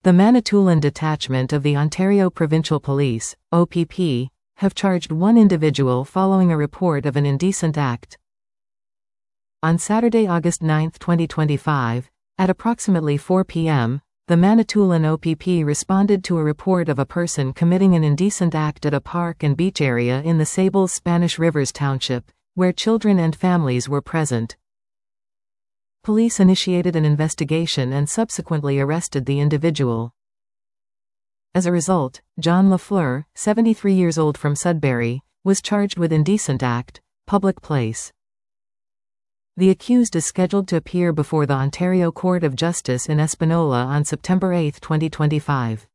The Manitoulin Detachment of the Ontario Provincial Police, OPP, have charged one individual following a report of an indecent act. On Saturday, August 9, 2025, at approximately 4 p.m., the Manitoulin OPP responded to a report of a person committing an indecent act at a park and beach area in the Sables Spanish Rivers Township, where children and families were present. Police initiated an investigation and subsequently arrested the individual. As a result, John Lafleur, 73 years old from Sudbury, was charged with indecent act, public place. The accused is scheduled to appear before the Ontario Court of Justice in Espanola on September 8, 2025.